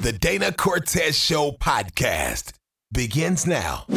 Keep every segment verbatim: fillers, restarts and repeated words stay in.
The Dana Cortez Show podcast begins now.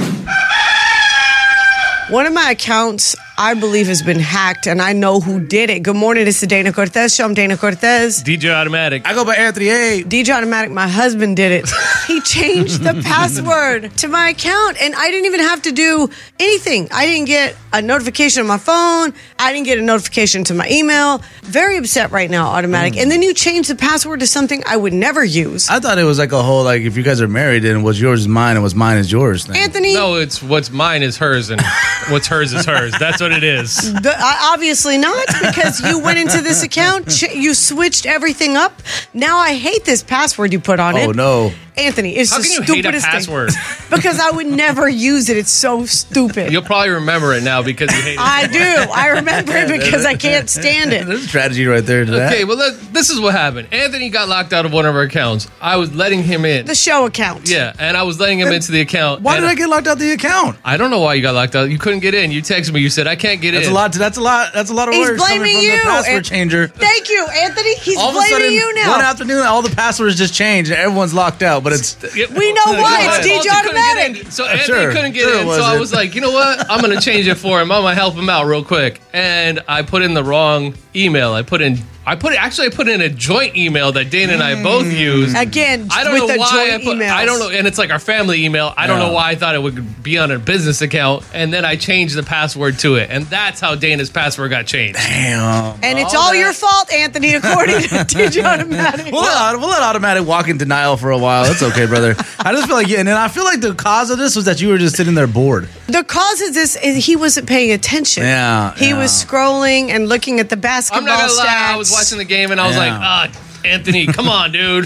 One of my accounts, I believe, has been hacked, and I know who did it. Good morning, it's the Dana Cortez Show. I'm Dana Cortez. D J Automatic. I go by Anthony A. D J Automatic, my husband did it. He changed the password to my account, and I didn't even have to do anything. I didn't get a notification on my phone. I didn't get a notification to my email. Very upset right now, Automatic. Mm. And then you changed the password to something I would never use. I thought it was like a whole, like, if you guys are married, then what's yours is mine, and what's mine is yours thing. Anthony? No, it's what's mine is hers, and what's hers is hers. That's what it is. The, uh, obviously not, because you went into this account, ch- you switched everything up. Now I hate this password you put on oh, it. no. Anthony, it's How the can you stupidest hate a password? thing. Because I would never use it. It's so stupid. You'll probably remember it now because you hate it. I do. I remember it because I can't stand it. There's a strategy right there to that. Okay, well, let, this is what happened. Anthony got locked out of one of our accounts. I was letting him in. The show account. Yeah, and I was letting him into the account. Why and did I get locked out the account? I don't know why you got locked out. You couldn't get in. You texted me. You said, I can't get That's in. a lot. To, that's a lot. That's a lot of He's words coming blaming from you. the password An- changer. Thank you, Anthony. He's All of a blaming sudden, you now. one afternoon, all the passwords just changed, and everyone's locked out. But it's We know why. It's D J Automatic. So Anthony Sure. couldn't get Sure in. it So I wasn't. was like, you know what? I'm going to change it for him. I'm going to help him out real quick. And I put in the wrong email. I put in, I put it, actually, I put in a joint email that Dana and I both use. Again, I don't with know the why I joint put, emails. I don't know, and it's like our family email. I don't Yeah. know why I thought it would be on a business account, and then I changed the password to it, and that's how Dana's password got changed. damn. And it's All all that- your fault, Anthony, according to D J Automatic. We'll let, we'll let Automatic walk in denial for a while. It's okay, brother. I just feel like, yeah, and then I feel like the cause of this was that you were just sitting there bored. The cause of this is he wasn't paying attention. Yeah, He yeah. was scrolling and looking at the basketball I'm not gonna stats. lie, I was watching the game, and I was Yeah. like, ah, Anthony, come on, dude.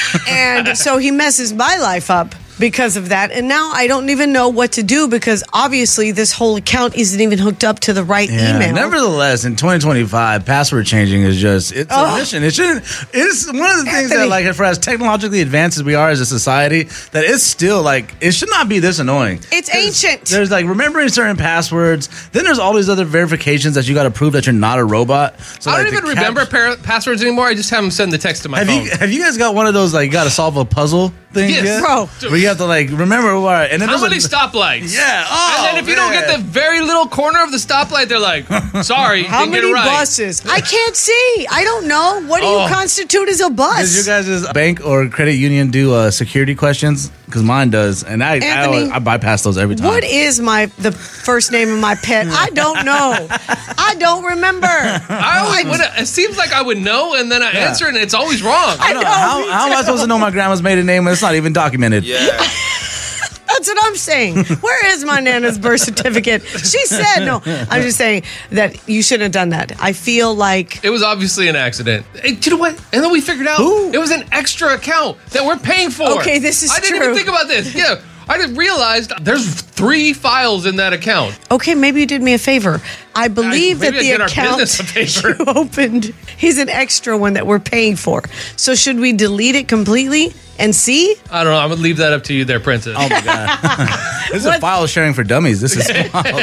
And so he messes my life up because of that. And now I don't even know what to do because obviously this whole account isn't even hooked up to the right Yeah. email. Nevertheless, in twenty twenty-five, password changing is just, it's Oh. a mission. It shouldn't, it's one of the things Anthony. that, like, for as technologically advanced as we are as a society, that it's still, like, it should not be this annoying. It's 'Cause ancient. There's, like, remembering certain passwords. Then there's all these other verifications that you got to prove that you're not a robot. So, I don't like, the even cap- remember par- passwords anymore. I just have them send the text to my Have phone. you, have you guys got one of those, like, you got to solve a puzzle thing? Yes. yet? Bro. Where you have to, like, remember what. And then How there's many a- stoplights? Yeah. Oh, and then if you don't get man. the very little corner of the stoplight, they're like, sorry, you How didn't get many it right. buses? I can't see. I don't know. What do Oh. you constitute as a bus? Does your guys' bank or credit union do uh, security questions? Because mine does, and I I, Anthony, always, I bypass those every time. What is my the first name of my pet? I don't know. I don't remember. I always would, it seems like I would know, and then I Yeah. answer, and it's always wrong. I No, know, how, me how am I too. supposed to know my grandma's maiden name when it's not even documented? That's what I'm saying. Where is my Nana's birth certificate? She said no. I'm just saying that you shouldn't have done that. I feel like It was obviously an accident. Hey, do you know what? And then we figured out Who? it was an extra account that we're paying for. Okay, this is I didn't true. even think about this. Yeah, I just realized there's three files in that account. okay, maybe you did me a favor. I believe maybe that I the did our account business a favor. you opened is an extra one that we're paying for. So should we delete it completely and see? I don't know. I'm gonna leave that up to you, there, Princess. Oh my god, this is What? a file sharing for dummies. This is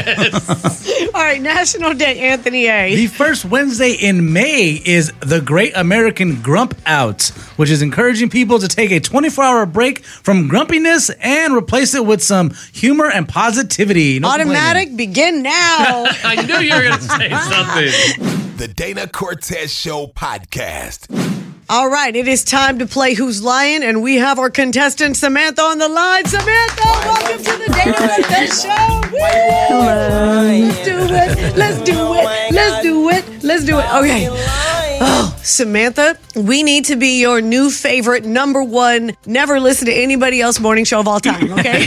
All right, National Day, Anthony A. The first Wednesday in May is the Great American Grump Out, which is encouraging people to take a twenty-four hour break from grumpiness and replace it with some humor and positivity. No Automatic, begin now. I knew you were gonna say something. The Dana Cortez Show podcast. All right, it is time to play Who's Lying, and we have our contestant Samantha on the line. Samantha, welcome to the Dana Cortez Show. Woo! Let's do it. Let's do it. Let's do it. Let's do it. Okay. Oh, Samantha, we need to be your new favorite, number one, never listen to anybody else morning show of all time, okay?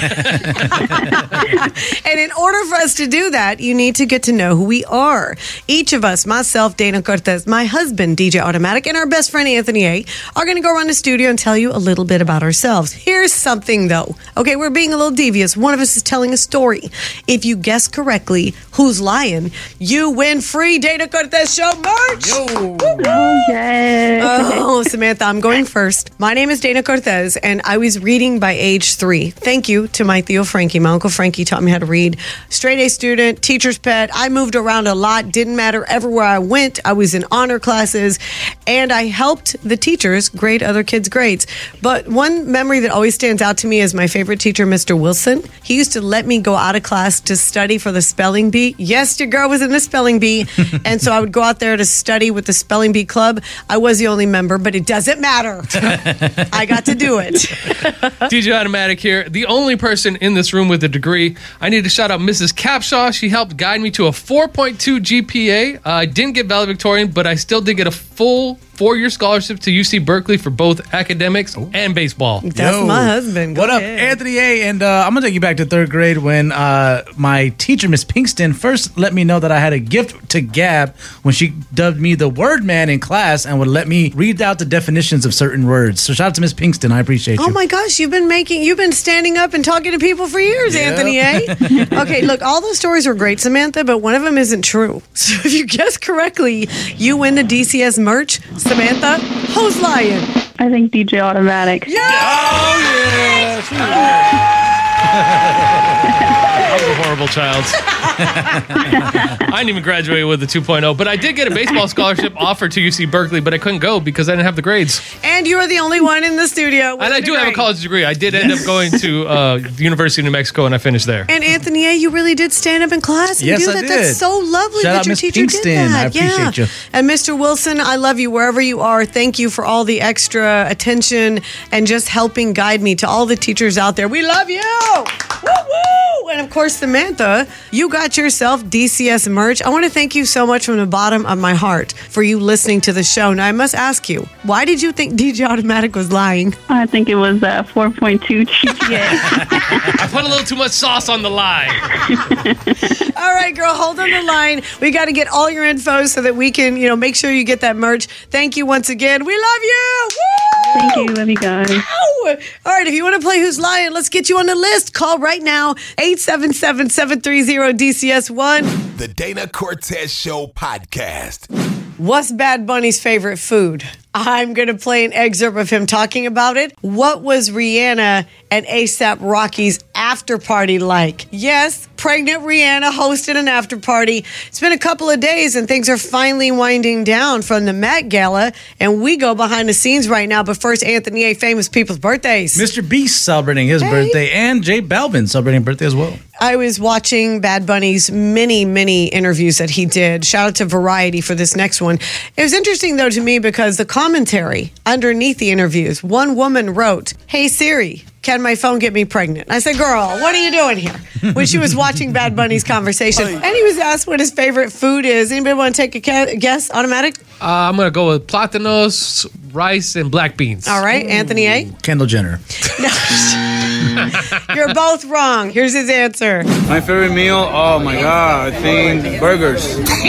And in order for us to do that, you need to get to know who we are. Each of us, myself, Dana Cortez, my husband, D J Automatic, and our best friend, Anthony A., are going to go around the studio and tell you a little bit about ourselves. Here's something, though. Okay, we're being a little devious. One of us is telling a story. If you guess correctly who's lying, you win free Dana Cortez Show merch. Yo. Woo-woo. Yay. Oh, Samantha, I'm going first. My name is Dana Cortez, and I was reading by age three. Thank you to my Theo Frankie. My Uncle Frankie taught me how to read. Straight A student, teacher's pet. I moved around a lot. Didn't matter everywhere I went. I was in honor classes, and I helped the teachers grade other kids' grades. But one memory that always stands out to me is my favorite teacher, Mister Wilson. He used to let me go out of class to study for the spelling bee. Yes, your girl was in the spelling bee, and so I would go out there to study with the spelling bee club. I was the only member, but it doesn't matter. I got to do it. D J Automatic here, the only person in this room with a degree. I need to shout out Missus Capshaw. She helped guide me to a four point two G P A. Uh, I didn't get valedictorian, but I still did get a full four-year scholarship to U C Berkeley for both academics Ooh. and baseball. That's Yo. my husband. Go what up, ahead. Anthony A? And uh, I'm going to take you back to third grade when uh, my teacher, Miss Pinkston, first let me know that I had a gift to gab when she dubbed me the word man in class and would let me read out the definitions of certain words. So shout out to Miss Pinkston. I appreciate you. Oh my gosh, you've been making, you've been standing up and talking to people for years, Yeah. Anthony A. Okay, look, all those stories were great, Samantha, but one of them isn't true. So if you guess correctly, you win the D C S merch. Samantha, who's lying? I think D J Automatic. Yeah! Oh, yeah. I was a horrible child. I didn't even graduate with a two point oh, but I did get a baseball scholarship offered to U C Berkeley, but I couldn't go because I didn't have the grades. And you are the only one in the studio. with And I a do have a degree. college degree. I did end up going to uh, the University of New Mexico, and I finished there. And Anthony A., you really did stand up in class and Yes, do I that. did. That's so lovely Shout that out your Miss teacher Pinkston. did that. I appreciate yeah. you. And Mister Wilson, I love you wherever you are. Thank you for all the extra attention and just helping guide me. To all the teachers out there, we love you. Woo woo! And of course, Samantha, you got yourself D C S merch. I want to thank you so much from the bottom of my heart for you listening to the show. Now, I must ask you, why did you think D J Automatic was lying? I think it was uh, four point two G P A. I put a little too much sauce on the lie. All right, girl, hold on the line. We got to get all your info so that we can, you know, make sure you get that merch. Thank you once again. We love you. Woo! Thank you. Love you guys. Ow! All right, if you want to play Who's Lying, let's get you on the list. Call right now, eight seven seven, seven three zero, D C S one. The Dana Cortez Show podcast. What's Bad Bunny's favorite food? I'm going to play an excerpt of him talking about it. What was Rihanna and ASAP Rocky's after party like? Yes, pregnant Rihanna hosted an after party. It's been a couple of days and things are finally winding down from the Met Gala. And we go behind the scenes right now. But first, Anthony A., famous people's birthdays. Mister Beast celebrating his Hey. birthday and J Balvin celebrating birthday as well. I was watching Bad Bunny's many, many interviews that he did. Shout out to Variety for this next one. It was interesting, though, to me because the commentary underneath the interviews, one woman wrote, "Hey, Siri, can my phone get me pregnant?" I said, "Girl, what are you doing here?" When she was watching Bad Bunny's conversation. And he was asked what his favorite food is. Anybody want to take a ca- guess? Automatic? Uh, I'm going to go with platanos, rice, and black beans. All right, Anthony A. Kendall Jenner. You're both wrong. Here's his answer. My favorite meal, oh my god, I think burgers.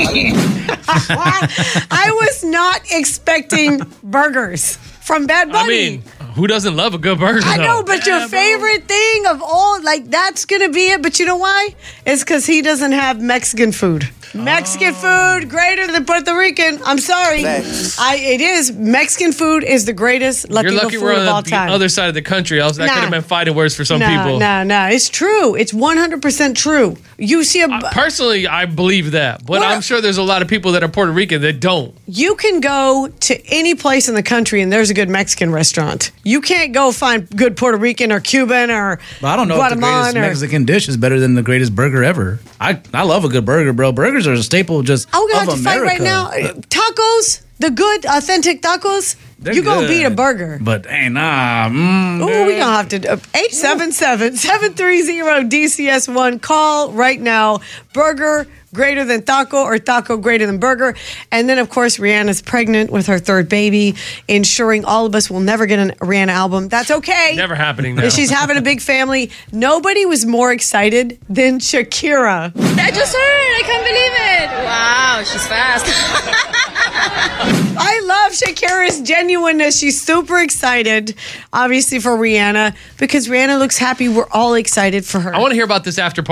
I was not expecting burgers from Bad Bunny. I mean, who doesn't love a good burger? I know, though? but your favorite thing of all, like, that's going to be it. But you know why? It's because he doesn't have Mexican food. Mexican food greater than Puerto Rican. I'm sorry. I it is. Mexican food is the greatest Latino You're lucky food we're of all on the time. other side of the country. Else that Nah. could have been fighting words for some no, people. no, no. It's true. It's one hundred percent true. You see a... Uh, personally, I believe that, but What- I'm sure there's a lot of people that are Puerto Rican that don't. You can go to any place in the country and there's a good Mexican restaurant. You can't go find good Puerto Rican or Cuban or But I don't know if the greatest Guatemalan or... Mexican dish is better than the greatest burger ever. I, I love a good burger, bro. Burgers are a staple just Oh, we're of gonna have to fight right America. now. Tacos, the good, authentic tacos. They're You gonna good. beat a burger. But hey, nah. Mm, Ooh, we gonna have to. eight seven seven, seven three zero, D C S one. Call right now. Burger greater than taco or taco greater than burger. And then, of course, Rihanna's pregnant with her third baby, ensuring all of us will never get a Rihanna album. That's okay. Never happening now. She's having a big family. Nobody was more excited than Shakira. I just heard. I can't believe it. Wow, she's fast. I love Shakira's genuineness. She's super excited, obviously, for Rihanna because Rihanna looks happy. We're all excited for her. I want to hear about this after party.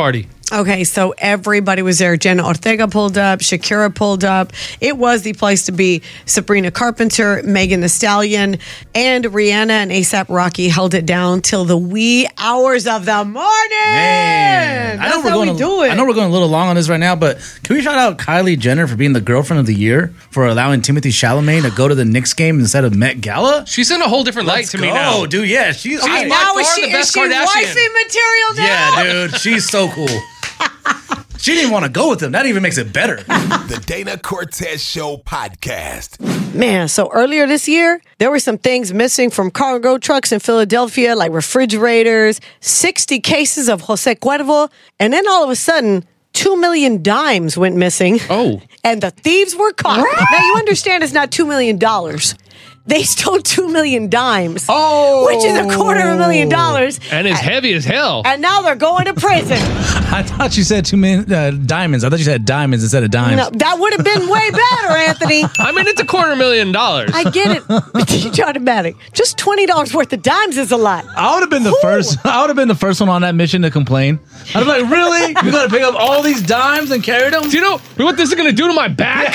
Okay, so everybody was there. Jenna Ortega pulled up. Shakira pulled up. It was the place to be. Sabrina Carpenter, Megan Thee Stallion, and Rihanna and ASAP Rocky held it down till the wee hours of the morning. Man, That's I know we're how going. we do it. I know we're going a little long on this right now, but can we shout out Kylie Jenner for being the girlfriend of the year for allowing Timothy Chalamet to go to the Knicks game instead of Met Gala? She's in a whole different light to me now. Oh, dude, yeah, she's. She's I- by now is far she, the is best she Kardashian. wifey material now? Yeah, dude, she's so cool. She didn't want to go with him. That even makes it better. The Dana Cortez Show podcast. Man, so earlier this year, there were some things missing from cargo trucks in Philadelphia, like refrigerators, sixty cases of Jose Cuervo, and then all of a sudden, two million dimes went missing. Oh. And the thieves were caught. Now, you understand it's not two million dollars. They stole two million dimes. Oh. Which is a quarter of a million dollars. And it's heavy as hell. And now they're going to prison. I thought you said two million uh, diamonds. I thought you said diamonds instead of dimes. No, that would have been way better, Anthony. I mean, it's a quarter million dollars. I get it. It's automatic. Just twenty dollars worth of dimes is a lot. I would have been the Ooh. first. I would have been the first one on that mission to complain. I'd be like, "Really? You got to pick up all these dimes and carry them?" Do you know what this is going to do to my back?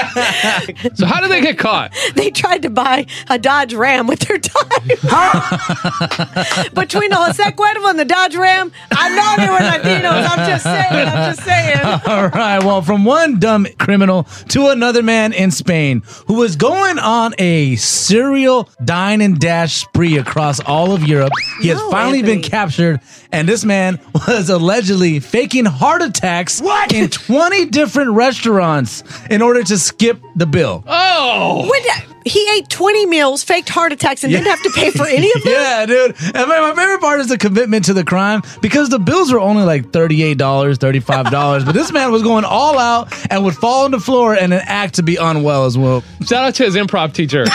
So how did they get caught? They tried to buy a Dodge Ram with their dimes. Between the Jose Cuervo and the Dodge Ram, I know they were Latinos. I'm just saying. I'm just saying. All right. Well, from one dumb criminal to another man in Spain who was going on a serial dine and dash spree across all of Europe. He has No, finally Anthony. been captured, and this man was allegedly faking heart attacks in twenty different restaurants in order to skip the bill. Oh. When he ate twenty meals, faked heart attacks, and didn't have to pay for any of them? Yeah, dude. And my, my favorite part is the commitment to the crime because the bills were only like thirty-eight dollars, thirty-five dollars. But this man was going all out and would fall on the floor and then act to be unwell as well. Shout out to his improv teacher.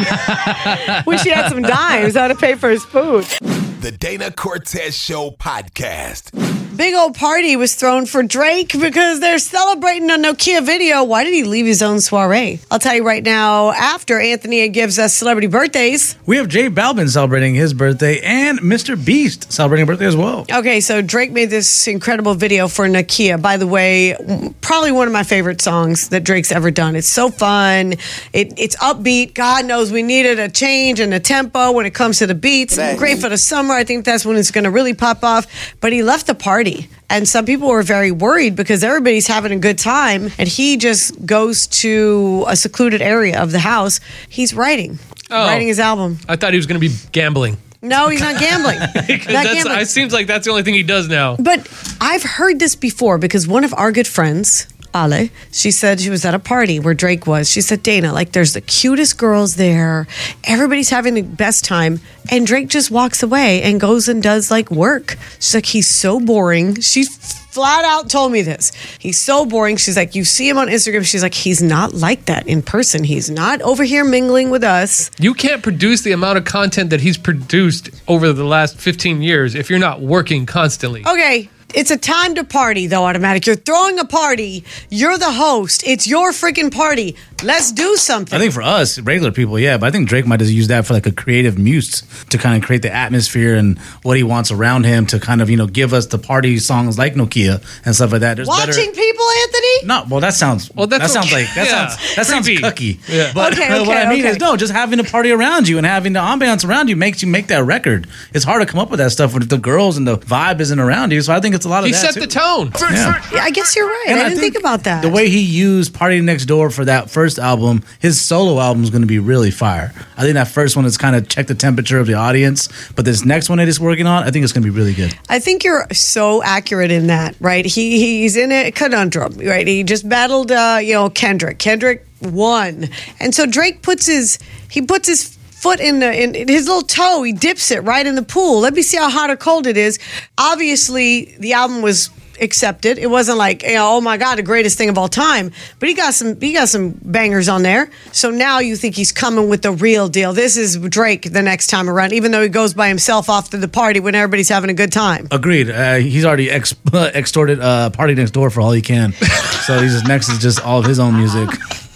Wish he had some dimes how to pay for his food. The Dana Cortez Show podcast. Big old party was thrown for Drake because they're celebrating a Nokia video. Why did he leave his own soiree? I'll tell you right now, after Anthony gives us celebrity birthdays. We have J Balvin celebrating his birthday and Mister Beast celebrating a birthday as well. Okay, so Drake made this incredible video for Nokia. By the way, probably one of my favorite songs that Drake's ever done. It's so fun. It, it's upbeat. God knows we needed a change in the tempo when it comes to the beats. Great for the summer. I think that's when it's going to really pop off. But he left the party. And some people were very worried because everybody's having a good time. And he just goes to a secluded area of the house. He's writing. Oh. Writing his album. I thought he was going to be gambling. No, he's not gambling. not That's, gambling. it seems like that's the only thing he does now. But I've heard this before because one of our good friends, Ale, she said she was at a party where Drake was. She said, Dana, like there's the cutest girls there. Everybody's having the best time. And Drake just walks away and goes and does like work. She's like, he's so boring. She flat out told me this. He's so boring. She's like, you see him on Instagram. She's like, he's not like that in person. He's not over here mingling with us. You can't produce the amount of content that he's produced over the last fifteen years if you're not working constantly. Okay. It's a time to party, though, Automatic. You're throwing a party. You're the host. It's your freaking party. Let's do something. I think for us, regular people, yeah, but I think Drake might just use that for like a creative muse to kind of create the atmosphere and what he wants around him to kind of, you know, give us the party songs like Nokia and stuff like that. There's Watching better, people, Anthony? No, well, that sounds. Well, that's that sounds okay. like that Yeah. sounds that sounds Creepy. cookie. Yeah. But Okay, what okay, I mean okay. is no, just having a party around you and having the ambiance around you makes you make that record. It's hard to come up with that stuff when the girls and the vibe isn't around you. So I think it's a lot of He that set too. the tone. Yeah. Yeah, I guess you're right. And I didn't think, about that. The way he used Party Next Door for that first album, his solo album is going to be really fire. I think that first one is kind of check the temperature of the audience, but this next one that he's working on, I think it's going to be really good. I think you're so accurate in that, right? He he's in a conundrum, right? He just battled, uh, you know, Kendrick. Kendrick won, and so Drake puts his he puts his foot in the in, in his little toe. He dips it right in the pool. Let me see how hot or cold it is. Obviously, the album was accepted. It wasn't like, you know, oh my God, the greatest thing of all time. But he got some he got some bangers on there. So now you think he's coming with the real deal. This is Drake the next time around, even though he goes by himself off to the party when everybody's having a good time. Agreed. Uh, he's already ex- extorted uh, Party Next Door for all he can. So he's just next is just all of his own music.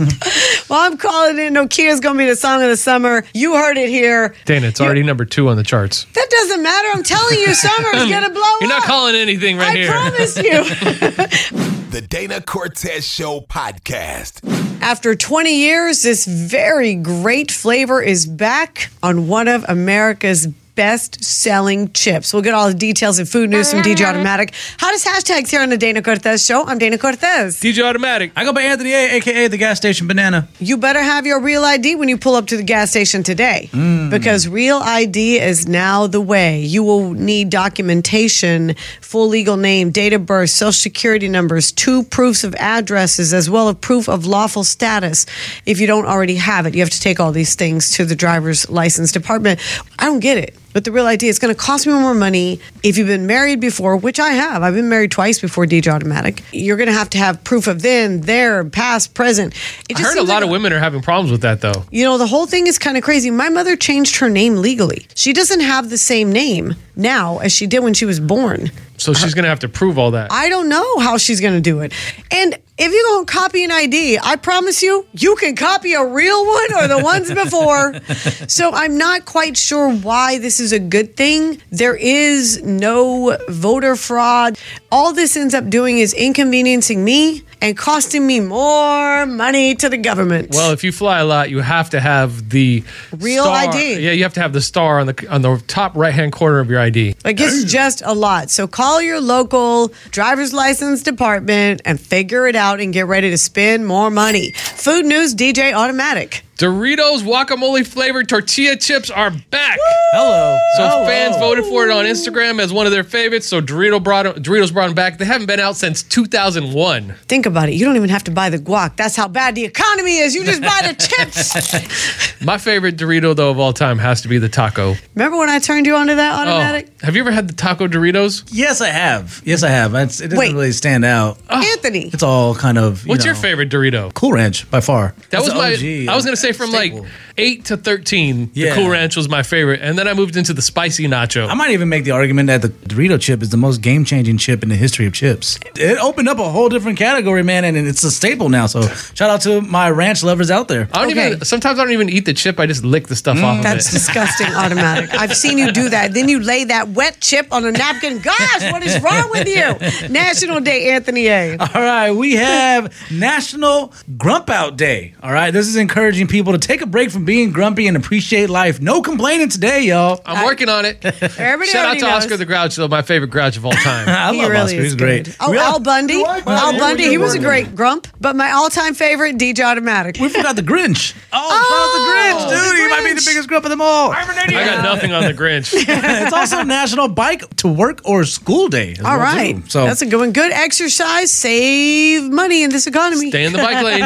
Well, I'm calling it Nokia's going to be the song of the summer. You heard it here. Dana, it's You- already number two on the charts. That doesn't matter. I'm telling you, summer's gonna blow You're up. not calling anything right I here. promise you. The Dana Cortez Show podcast. After twenty years, this very great flavor is back on one of America's best-selling chips. We'll get all the details and food news from D J Automatic. Hottest hashtags here on the Dana Cortez Show. I'm Dana Cortez. D J Automatic. I go by Anthony A, a k a the gas station banana. You better have your Real I D when you pull up to the gas station today, because Real I D is now the way. You will need documentation, full legal name, date of birth, social security numbers, two proofs of addresses, as well as proof of lawful status. If you don't already have it, you have to take all these things to the driver's license department. I don't get it. But the Real I D, it's going to cost me more money. If you've been married before, which I have, I've been married twice before D J Automatic, you're going to have to have proof of then, there, past, present. It I just heard a seems lot like of women are having problems with that, though. You know, the whole thing is kind of crazy. My mother changed her name legally. She doesn't have the same name now as she did when she was born. So she's going to have to prove all that. I don't know how she's going to do it. And if you go copy an I D, I promise you, you can copy a real one or the ones before. So I'm not quite sure why this is a good thing. There is no voter fraud. All this ends up doing is inconveniencing me and costing me more money to the government. Well, if you fly a lot, you have to have the Real star. I D. Yeah, you have to have the star on the on the top right hand corner of your I D. Like, it's just a lot. So call your local driver's license department and figure it out and get ready to spend more money. Food news, D J Automatic. Doritos guacamole flavored tortilla chips are back. Hello. So Hello. fans voted for it on Instagram as one of their favorites. So Dorito brought Doritos brought them back. They haven't been out since two thousand one. Think about it. You don't even have to buy the guac. That's how bad the economy is. You just buy the chips. My favorite Dorito, though, of all time has to be the taco. Remember when I turned you onto that Oh, Automatic? have you ever had the taco Doritos? Yes, I have. Yes, I have. It's, it doesn't Wait. really stand out. Anthony. It's all kind of. You What's your know, favorite Dorito? Cool Ranch by far. That That's was the my. O G, I was gonna say from staple. like eight to thirteen. Yeah. The Cool Ranch was my favorite, and then I moved into the spicy nacho. I might even make the argument that the Dorito chip is the most game-changing chip in the history of chips. It opened up a whole different category, man, and it's a staple now. So shout out to my ranch lovers out there. I don't Okay. even. Sometimes I don't even eat the chip. I just lick the stuff off of That's it. disgusting, Automatic. I've seen you do that. Then you lay that wet chip on a napkin. Gosh, what is wrong with you? National Day, Anthony A. All right, we have National Grump Out Day. All right, this is encouraging people to take a break from being grumpy and appreciate life. No complaining today, y'all. I'm working on it. Everybody Shout out already to knows. Oscar the Grouch, though, my favorite Grouch of all time. I He love really Oscar. is He's good. great. Oh, We Al all- Bundy. Al Bundy, he was a great grump, but my all-time favorite, D J Automatic. We forgot the Grinch. Oh, Oh, shout out the Grinch, dude. the He might be the Grinch. biggest grump of them all. I got nothing on the Grinch. It's also National Bike to Work or School Day. as All well, right. too. So That's a good one. Good exercise. Save money in this economy. Stay in the bike lane.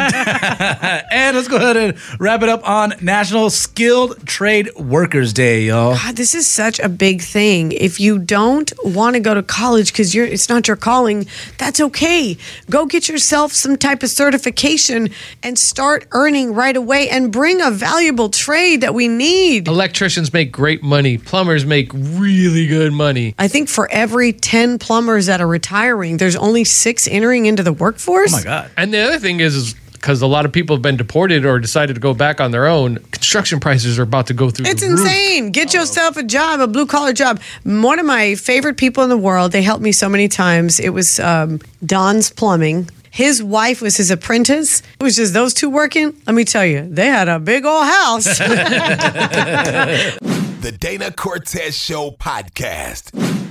and let's go ahead and wrap it up on National Skilled Trade Workers Day, y'all. God, this is such a big thing. If you don't want to go to college because you're it's not your calling, that's okay. Go get yourself some type of certification and start earning right away and bring a valuable trade that we need. Electricians make great money. Plumbers make really good money. I think for every ten plumbers that are retiring, there's only six entering into the workforce. Oh my God. And the other thing is, is because a lot of people have been deported or decided to go back on their own, construction prices are about to go through It's the roof. insane. Get yourself a job, a blue collar job. One of my favorite people in the world, they helped me so many times. It was um, Don's Plumbing. His wife was his apprentice. It was just those two working. Let me tell you, they had a big old house. The Dana Cortez Show podcast.